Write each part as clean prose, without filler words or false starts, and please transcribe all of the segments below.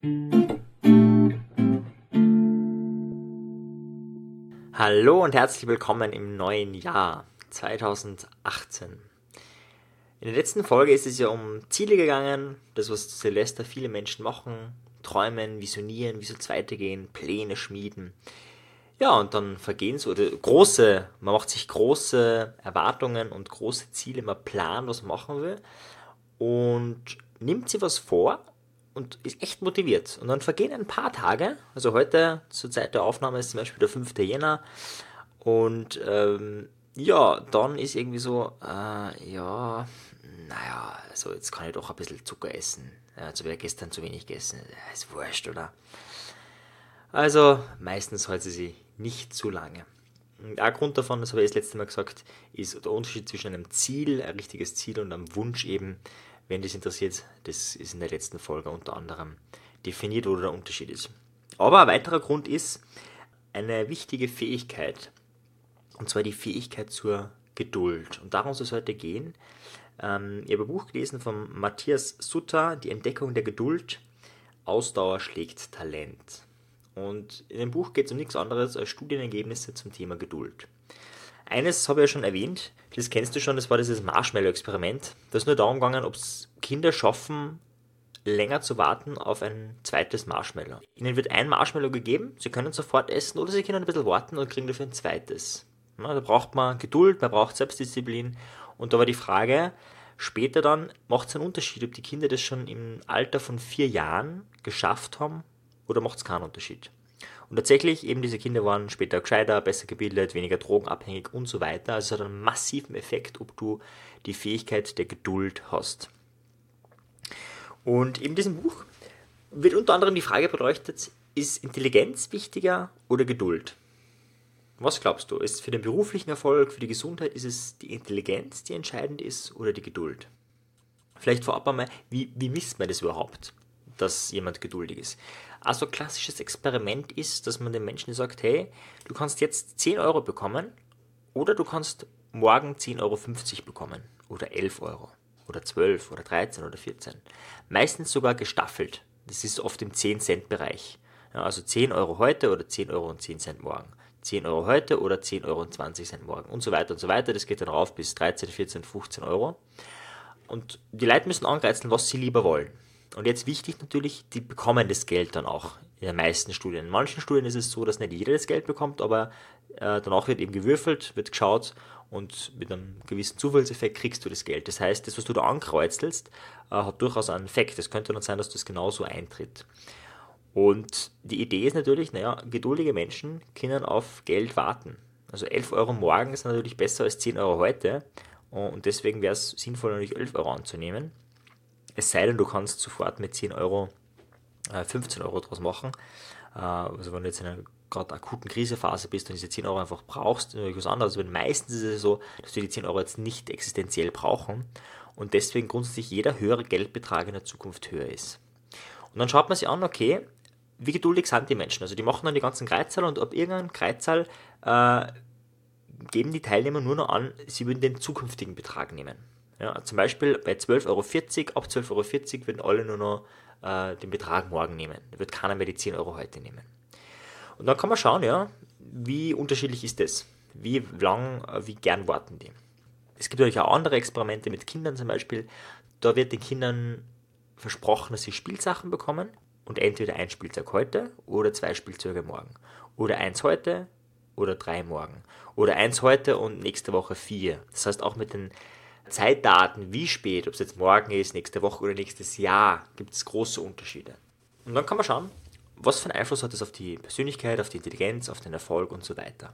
Hallo und herzlich willkommen im neuen Jahr 2018. In der letzten Folge ist es ja um Ziele gegangen, das was zu Silvester viele Menschen machen, träumen, visionieren, wie soll es weitergehen, Pläne schmieden. Ja, und dann vergehen so man macht sich große Erwartungen und große Ziele, man plant, was man machen will und nimmt sich was vor und ist echt motiviert. Und dann vergehen ein paar Tage, also heute zur Zeit der Aufnahme ist zum Beispiel der 5. Jänner und dann ist irgendwie so, also jetzt kann ich doch ein bisschen Zucker essen. Jetzt habe ich gestern zu wenig gegessen, ist wurscht, oder? Also meistens hält sie sich nicht zu lange. Und ein Grund davon, das habe ich das letzte Mal gesagt, ist der Unterschied zwischen einem Ziel, ein richtiges Ziel und einem Wunsch eben. Wenn das interessiert, das ist in der letzten Folge unter anderem definiert, wo der Unterschied ist. Aber ein weiterer Grund ist eine wichtige Fähigkeit, und zwar die Fähigkeit zur Geduld. Und darum soll es heute gehen. Ich habe ein Buch gelesen von Matthias Sutter, Die Entdeckung der Geduld, Ausdauer schlägt Talent. Und in dem Buch geht es um nichts anderes als Studienergebnisse zum Thema Geduld. Eines habe ich ja schon erwähnt, das kennst du schon, das war dieses Marshmallow-Experiment. Da ist nur darum gegangen, ob es Kinder schaffen, länger zu warten auf ein zweites Marshmallow. Ihnen wird ein Marshmallow gegeben, sie können sofort essen oder sie können ein bisschen warten und kriegen dafür ein zweites. Da braucht man Geduld, man braucht Selbstdisziplin. Und da war die Frage, später dann, macht es einen Unterschied, ob die Kinder das schon im Alter von 4 Jahren geschafft haben oder macht es keinen Unterschied? Und tatsächlich, eben diese Kinder waren später gescheiter, besser gebildet, weniger drogenabhängig und so weiter. Also es hat einen massiven Effekt, ob du die Fähigkeit der Geduld hast. Und in diesem Buch wird unter anderem die Frage beleuchtet, ist Intelligenz wichtiger oder Geduld? Was glaubst du? Ist für den beruflichen Erfolg, für die Gesundheit, ist es die Intelligenz, die entscheidend ist oder die Geduld? Vielleicht vorab einmal, wie misst man das überhaupt, dass jemand geduldig ist? Also ein klassisches Experiment ist, dass man den Menschen sagt, hey, du kannst jetzt 10 Euro bekommen oder du kannst morgen 10,50 Euro bekommen oder 11 Euro oder 12 oder 13 oder 14. Meistens sogar gestaffelt. Das ist oft im 10-Cent-Bereich. Ja, also 10 Euro heute oder 10 Euro und 10 Cent morgen. 10 Euro heute oder 10 Euro und 20 Cent morgen und so weiter und so weiter. Das geht dann rauf bis 13, 14, 15 Euro. Und die Leute müssen angreifen, was sie lieber wollen. Und jetzt wichtig natürlich, die bekommen das Geld dann auch in den meisten Studien. In manchen Studien ist es so, dass nicht jeder das Geld bekommt, aber danach wird eben gewürfelt, wird geschaut und mit einem gewissen Zufallseffekt kriegst du das Geld. Das heißt, das, was du da ankreuzelst, hat durchaus einen Effekt. Es könnte dann sein, dass das genauso eintritt. Und die Idee ist natürlich, geduldige Menschen können auf Geld warten. Also 11 Euro morgen ist natürlich besser als 10 Euro heute. Und deswegen wäre es sinnvoll, natürlich 11 Euro anzunehmen. Es sei denn, du kannst sofort mit 10 Euro 15 Euro draus machen. Also wenn du jetzt in einer gerade akuten Krisephase bist und diese 10 Euro einfach brauchst, natürlich was anderes. Aber meistens ist es so, dass wir die 10 Euro jetzt nicht existenziell brauchen und deswegen grundsätzlich jeder höhere Geldbetrag in der Zukunft höher ist. Und dann schaut man sich an, okay, wie geduldig sind die Menschen? Also die machen dann die ganzen Kreuzzahl und ab irgendeinem Kreuzzahl geben die Teilnehmer nur noch an, sie würden den zukünftigen Betrag nehmen. Ja, zum Beispiel bei 12,40 Euro, ab 12,40 Euro würden alle nur noch den Betrag morgen nehmen. Da wird keiner mehr die 10 Euro heute nehmen. Und dann kann man schauen, ja, wie unterschiedlich ist das? Wie lang, wie gern warten die? Es gibt natürlich auch andere Experimente mit Kindern zum Beispiel. Da wird den Kindern versprochen, dass sie Spielsachen bekommen und entweder ein Spielzeug heute oder 2 Spielzeuge morgen. Oder 1 heute oder 3 morgen. Oder 1 heute und nächste Woche 4. Das heißt auch mit den Zeitdaten, wie spät, ob es jetzt morgen ist, nächste Woche oder nächstes Jahr, gibt es große Unterschiede. Und dann kann man schauen, was für einen Einfluss hat das auf die Persönlichkeit, auf die Intelligenz, auf den Erfolg und so weiter.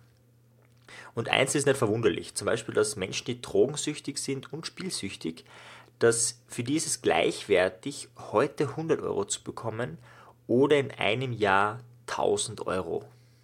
Und eins ist nicht verwunderlich, zum Beispiel, dass Menschen, die drogensüchtig sind und spielsüchtig, dass für die ist es gleichwertig, heute 100 Euro zu bekommen oder in einem Jahr 1000 Euro.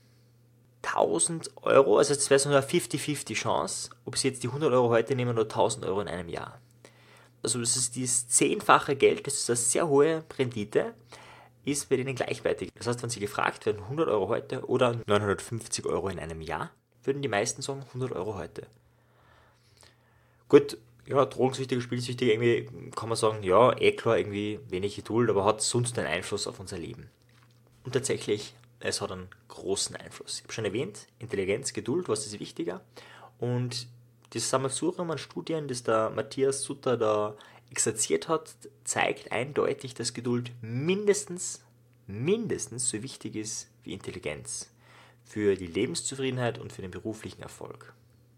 1000 Euro, also das wäre so eine 50-50 Chance, ob sie jetzt die 100 Euro heute nehmen oder 1000 Euro in einem Jahr. Also das ist dieses 10-fache Geld, das ist eine sehr hohe Rendite, ist bei denen gleichwertig. Das heißt, wenn sie gefragt werden, 100 Euro heute oder 950 Euro in einem Jahr, würden die meisten sagen 100 Euro heute. Gut, Ja, Drogensüchtige, Spielsüchtige, irgendwie kann man sagen, ja, eh klar, irgendwie wenig Geduld, aber hat sonst einen Einfluss auf unser Leben. Und tatsächlich, es hat einen großen Einfluss. Ich habe schon erwähnt, Intelligenz, Geduld, was ist wichtiger? Und das Sammelsurium an Studien, das der Matthias Sutter da exerziert hat, zeigt eindeutig, dass Geduld mindestens so wichtig ist wie Intelligenz für die Lebenszufriedenheit und für den beruflichen Erfolg.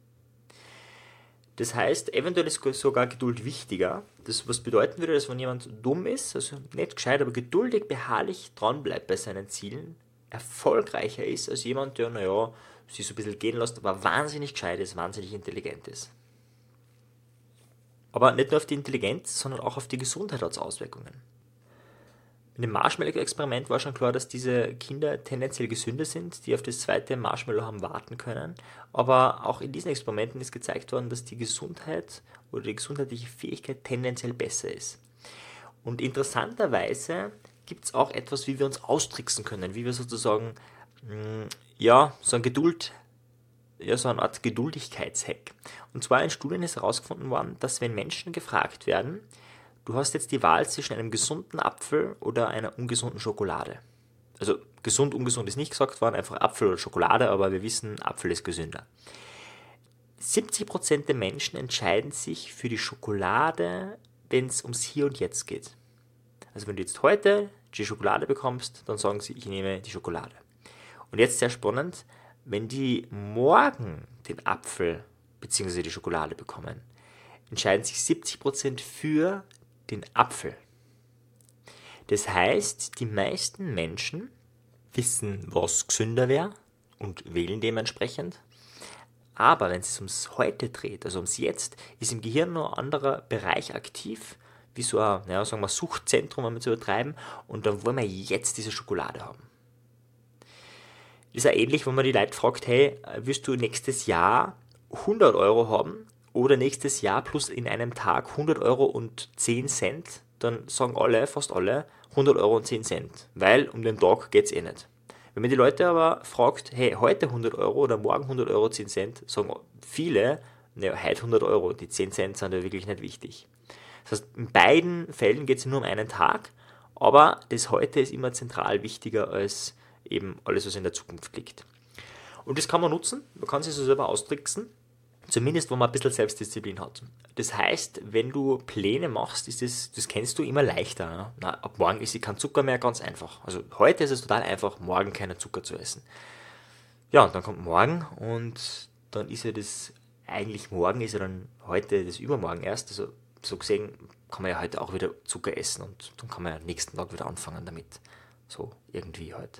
Das heißt, eventuell ist sogar Geduld wichtiger. Das was bedeuten würde, dass wenn jemand dumm ist, also nicht gescheit, aber geduldig, beharrlich dranbleibt bei seinen Zielen, erfolgreicher ist als jemand, der, naja, sich so ein bisschen gehen lässt, aber wahnsinnig gescheit ist, wahnsinnig intelligent ist. Aber nicht nur auf die Intelligenz, sondern auch auf die Gesundheit hat es Auswirkungen. In dem Marshmallow-Experiment war schon klar, dass diese Kinder tendenziell gesünder sind, die auf das zweite Marshmallow haben warten können. Aber auch in diesen Experimenten ist gezeigt worden, dass die Gesundheit oder die gesundheitliche Fähigkeit tendenziell besser ist. Und interessanterweise gibt es auch etwas, wie wir uns austricksen können, wie wir sozusagen, ja, so eine Art Geduldigkeitshack. Und zwar in Studien ist herausgefunden worden, dass wenn Menschen gefragt werden, du hast jetzt die Wahl zwischen einem gesunden Apfel oder einer ungesunden Schokolade. Also gesund, ungesund ist nicht gesagt worden, einfach Apfel oder Schokolade, aber wir wissen, Apfel ist gesünder. 70% der Menschen entscheiden sich für die Schokolade, wenn es ums Hier und Jetzt geht. Also wenn du jetzt heute die Schokolade bekommst, dann sagen sie, ich nehme die Schokolade. Und jetzt sehr spannend, wenn die morgen den Apfel bzw. die Schokolade bekommen, entscheiden sich 70% für den Apfel. Das heißt, die meisten Menschen wissen, was gesünder wäre und wählen dementsprechend. Aber wenn es ums Heute dreht, also ums Jetzt, ist im Gehirn noch ein anderer Bereich aktiv, wie so ein, sagen wir, Suchtzentrum, wenn wir es übertreiben, und dann wollen wir jetzt diese Schokolade haben. Das ist ja ähnlich, wenn man die Leute fragt, hey, willst du nächstes Jahr 100 Euro haben oder nächstes Jahr plus in einem Tag 100 Euro und 10 Cent, dann sagen alle, fast alle, 100 Euro und 10 Cent, weil um den Tag geht es eh nicht. Wenn man die Leute aber fragt, hey, heute 100 Euro oder morgen 100 Euro 10 Cent, sagen viele, naja, heute 100 Euro, die 10 Cent sind ja wirklich nicht wichtig. Das heißt, in beiden Fällen geht es nur um einen Tag, aber das Heute ist immer zentral wichtiger als eben alles, was in der Zukunft liegt. Und das kann man nutzen, man kann sich so selber austricksen, zumindest wenn man ein bisschen Selbstdisziplin hat. Das heißt, wenn du Pläne machst, ist das kennst du immer leichter. Ne? Na, ab morgen esse ich kein Zucker mehr, ganz einfach. Also heute ist es total einfach, morgen keinen Zucker zu essen. Ja, und dann kommt morgen und dann ist ja das, eigentlich morgen ist ja dann heute das Übermorgen erst. Also so gesehen kann man ja heute auch wieder Zucker essen und dann kann man ja nächsten Tag wieder anfangen damit. So irgendwie halt.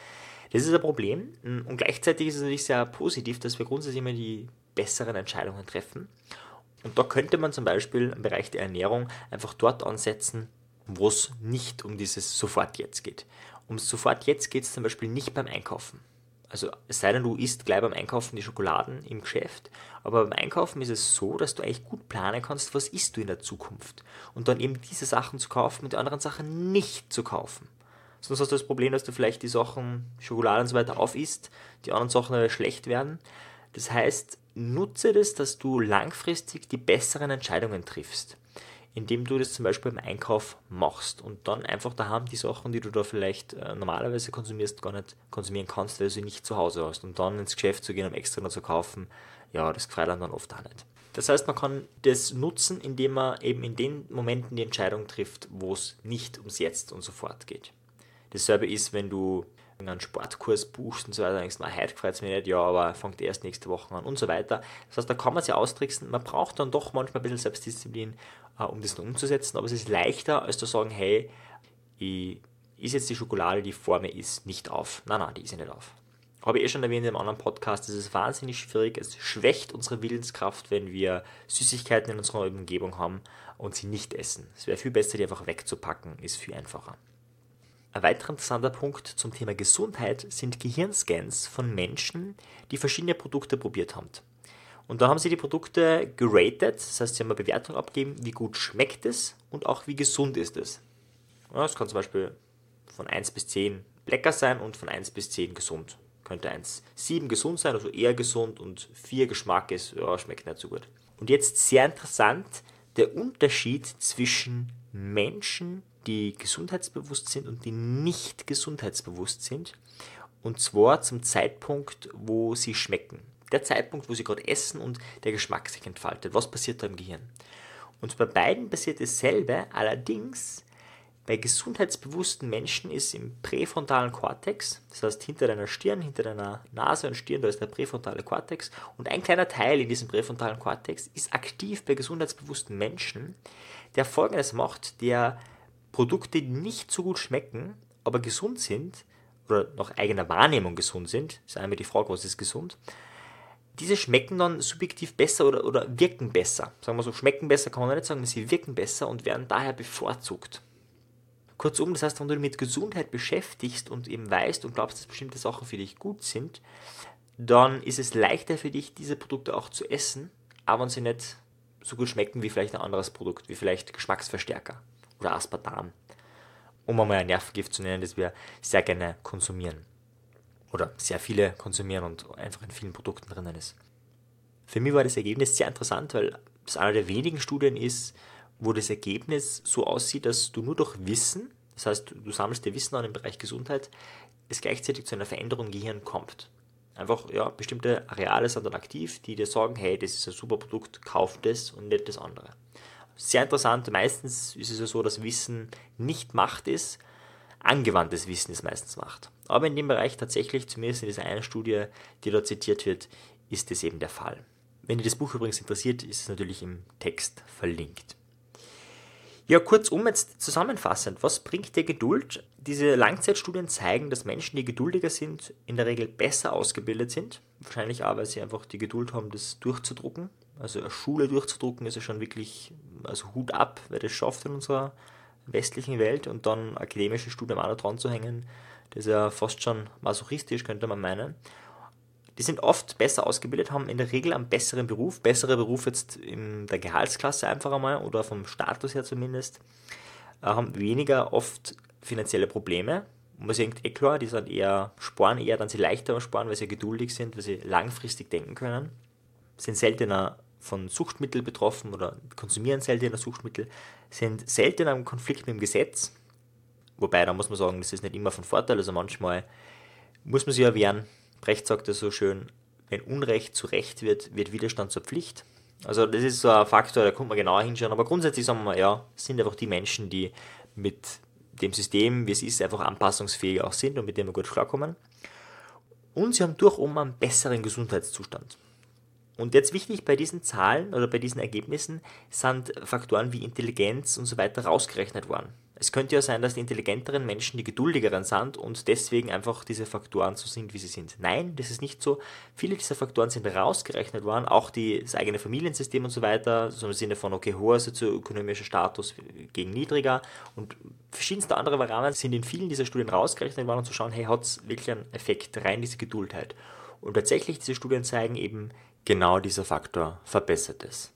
Das ist ein Problem und gleichzeitig ist es natürlich sehr positiv, dass wir grundsätzlich immer die besseren Entscheidungen treffen. Und da könnte man zum Beispiel im Bereich der Ernährung einfach dort ansetzen, wo es nicht um dieses Sofort-Jetzt geht. Um Sofort-Jetzt geht es zum Beispiel nicht beim Einkaufen. Also es sei denn, du isst gleich beim Einkaufen die Schokoladen im Geschäft, aber beim Einkaufen ist es so, dass du eigentlich gut planen kannst, was isst du in der Zukunft. Und dann eben diese Sachen zu kaufen und die anderen Sachen nicht zu kaufen. Sonst hast du das Problem, dass du vielleicht die Sachen, Schokolade und so weiter aufisst, die anderen Sachen schlecht werden. Das heißt, nutze das, dass du langfristig die besseren Entscheidungen triffst, indem du das zum Beispiel beim Einkauf machst und dann einfach daheim die Sachen, die du da vielleicht normalerweise konsumierst, gar nicht konsumieren kannst, weil du sie nicht zu Hause hast. Und dann ins Geschäft zu gehen, um extra noch zu kaufen, ja, das gefällt einem dann oft auch nicht. Das heißt, man kann das nutzen, indem man eben in den Momenten die Entscheidung trifft, wo es nicht ums Jetzt und sofort geht. Dasselbe ist, wenn du einen Sportkurs buchst und so weiter, dann denkst du, heute gefällt es mir nicht, ja, aber fängt erst nächste Woche an und so weiter. Das heißt, da kann man sich austricksen. Man braucht dann doch manchmal ein bisschen Selbstdisziplin, um das umzusetzen, aber es ist leichter, als zu sagen, hey, ich esse jetzt die Schokolade, die vor mir ist, nicht auf. Nein, die esse ich nicht auf. Habe ich schon erwähnt in einem anderen Podcast, das ist wahnsinnig schwierig. Es schwächt unsere Willenskraft, wenn wir Süßigkeiten in unserer Umgebung haben und sie nicht essen. Es wäre viel besser, die einfach wegzupacken, ist viel einfacher. Ein weiterer interessanter Punkt zum Thema Gesundheit sind Gehirnscans von Menschen, die verschiedene Produkte probiert haben. Und da haben sie die Produkte geratet, das heißt, sie haben eine Bewertung abgegeben, wie gut schmeckt es und auch wie gesund ist es. Ja, es kann zum Beispiel von 1 bis 10 lecker sein und von 1 bis 10 gesund. Könnte 7 gesund sein, also eher gesund, und 4 Geschmack ist, ja, schmeckt nicht so gut. Und jetzt sehr interessant, der Unterschied zwischen Menschen, die gesundheitsbewusst sind und die nicht gesundheitsbewusst sind. Und zwar zum Zeitpunkt, wo sie schmecken. Der Zeitpunkt, wo sie gerade essen und der Geschmack sich entfaltet. Was passiert da im Gehirn? Und bei beiden passiert dasselbe, allerdings bei gesundheitsbewussten Menschen ist im präfrontalen Kortex, das heißt hinter deiner Stirn, hinter deiner Nase und Stirn, da ist der präfrontale Kortex und ein kleiner Teil in diesem präfrontalen Kortex ist aktiv bei gesundheitsbewussten Menschen, der Folgendes macht, der Produkte, die nicht so gut schmecken, aber gesund sind, oder nach eigener Wahrnehmung gesund sind, ist einmal die Frage, was ist gesund, diese schmecken dann subjektiv besser oder wirken besser. Sagen wir so, schmecken besser kann man nicht sagen, sie wirken besser und werden daher bevorzugt. Kurzum, das heißt, wenn du dich mit Gesundheit beschäftigst und eben weißt und glaubst, dass bestimmte Sachen für dich gut sind, dann ist es leichter für dich, diese Produkte auch zu essen, auch wenn sie nicht so gut schmecken wie vielleicht ein anderes Produkt, wie vielleicht Geschmacksverstärker oder Aspartam. Um einmal ein Nervengift zu nennen, das wir sehr gerne konsumieren. Oder sehr viele konsumieren und einfach in vielen Produkten drinnen ist. Für mich war das Ergebnis sehr interessant, weil es einer der wenigen Studien ist, wo das Ergebnis so aussieht, dass du nur durch Wissen, das heißt, du sammelst dir Wissen an im Bereich Gesundheit, es gleichzeitig zu einer Veränderung im Gehirn kommt. Einfach, ja, bestimmte Areale sind dann aktiv, die dir sagen, hey, das ist ein super Produkt, kauf das und nicht das andere. Sehr interessant, meistens ist es ja so, dass Wissen nicht Macht ist, angewandtes Wissen ist meistens Macht. Aber in dem Bereich tatsächlich, zumindest in dieser einen Studie, die dort zitiert wird, ist das eben der Fall. Wenn dich das Buch übrigens interessiert, ist es natürlich im Text verlinkt. Ja, kurzum jetzt zusammenfassend, was bringt dir Geduld? Diese Langzeitstudien zeigen, dass Menschen, die geduldiger sind, in der Regel besser ausgebildet sind. Wahrscheinlich auch, weil sie einfach die Geduld haben, das durchzudrucken. Also eine Schule durchzudrucken ist ja schon wirklich, also Hut ab, wer das schafft in unserer westlichen Welt. Und dann akademische Studien auch noch dran zu hängen, das ist ja fast schon masochistisch, könnte man meinen. Die sind oft besser ausgebildet, haben in der Regel einen besseren Beruf, besserer Beruf jetzt in der Gehaltsklasse einfach einmal oder vom Status her zumindest, haben weniger oft finanzielle Probleme. Und man sieht klar, die sind sparen eher, dann sie leichter sparen, weil sie geduldig sind, weil sie langfristig denken können, sind seltener von Suchtmitteln betroffen oder konsumieren seltener Suchtmittel, sind seltener im Konflikt mit dem Gesetz, wobei da muss man sagen, das ist nicht immer von Vorteil, also manchmal muss man sich ja wehren. Brecht sagt das so schön, wenn Unrecht zu Recht wird, wird Widerstand zur Pflicht. Also das ist so ein Faktor, da kommt man genauer hinschauen, aber grundsätzlich sagen wir mal, ja, es sind einfach die Menschen, die mit dem System, wie es ist, einfach anpassungsfähig auch sind und mit dem wir gut klarkommen. Und sie haben durchum einen besseren Gesundheitszustand. Und jetzt wichtig bei diesen Zahlen oder bei diesen Ergebnissen sind Faktoren wie Intelligenz und so weiter rausgerechnet worden. Es könnte ja sein, dass die intelligenteren Menschen die geduldigeren sind und deswegen einfach diese Faktoren so sind, wie sie sind. Nein, das ist nicht so. Viele dieser Faktoren sind rausgerechnet worden, auch das eigene Familiensystem und so weiter, so im Sinne von, okay, hoher sozioökonomischer Status gegen niedriger und verschiedenste andere Variablen sind in vielen dieser Studien rausgerechnet worden, um zu schauen, hey, hat es wirklich einen Effekt, rein diese Geduld halt. Und tatsächlich, diese Studien zeigen eben, genau dieser Faktor verbessert es.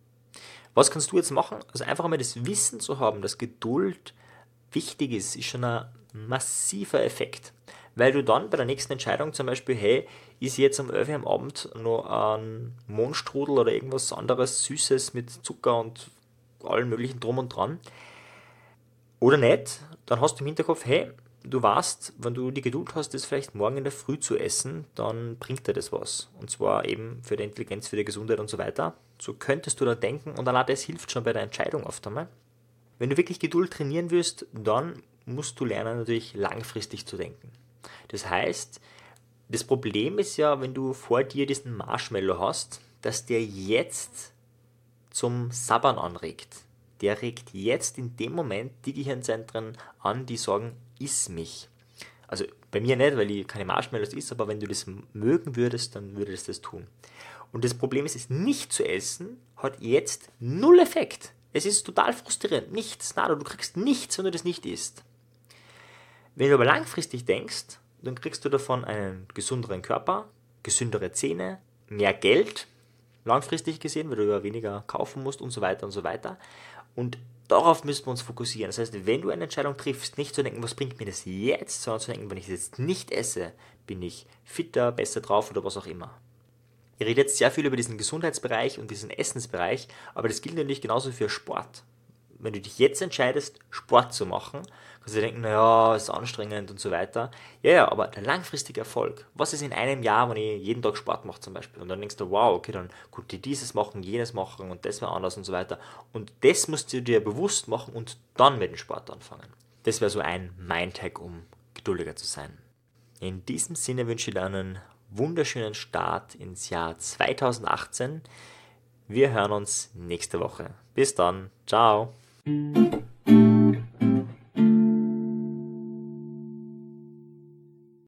Was kannst du jetzt machen? Also einfach einmal das Wissen zu haben, dass Geduld wichtig ist schon ein massiver Effekt. Weil du dann bei der nächsten Entscheidung zum Beispiel, hey, ist jetzt um 11 Uhr am Abend noch ein Mohnstrudel oder irgendwas anderes Süßes mit Zucker und allem möglichen drum und dran oder nicht, dann hast du im Hinterkopf, hey, du weißt, wenn du die Geduld hast, das vielleicht morgen in der Früh zu essen, dann bringt dir das was. Und zwar eben für die Intelligenz, für die Gesundheit und so weiter. So könntest du da denken und allein das hilft schon bei der Entscheidung oft einmal. Wenn du wirklich Geduld trainieren willst, dann musst du lernen, natürlich langfristig zu denken. Das heißt, das Problem ist ja, wenn du vor dir diesen Marshmallow hast, dass der jetzt zum Sabbern anregt. Der regt jetzt in dem Moment die Gehirnzentren an, die sagen, iss mich. Also bei mir nicht, weil ich keine Marshmallows esse, aber wenn du das mögen würdest, dann würde das tun. Und das Problem ist, es nicht zu essen, hat jetzt null Effekt. Es ist total frustrierend. Nichts, nada, du kriegst nichts, wenn du das nicht isst. Wenn du aber langfristig denkst, dann kriegst du davon einen gesünderen Körper, gesündere Zähne, mehr Geld, langfristig gesehen, weil du ja weniger kaufen musst und so weiter und so weiter. Und darauf müssen wir uns fokussieren. Das heißt, wenn du eine Entscheidung triffst, nicht zu denken, was bringt mir das jetzt, sondern zu denken, wenn ich das jetzt nicht esse, bin ich fitter, besser drauf oder was auch immer. Ihr redet jetzt sehr viel über diesen Gesundheitsbereich und diesen Essensbereich, aber das gilt natürlich genauso für Sport. Wenn du dich jetzt entscheidest, Sport zu machen, kannst du dir denken, naja, ist anstrengend und so weiter. Ja, aber der langfristige Erfolg, was ist in einem Jahr, wenn ich jeden Tag Sport mache zum Beispiel? Und dann denkst du, wow, okay, dann konnte ich dieses machen, jenes machen und das war anders und so weiter. Und das musst du dir bewusst machen und dann mit dem Sport anfangen. Das wäre so ein Mindhack, um geduldiger zu sein. In diesem Sinne wünsche ich dir einen wunderschönen Start ins Jahr 2018. Wir hören uns nächste Woche. Bis dann. Ciao.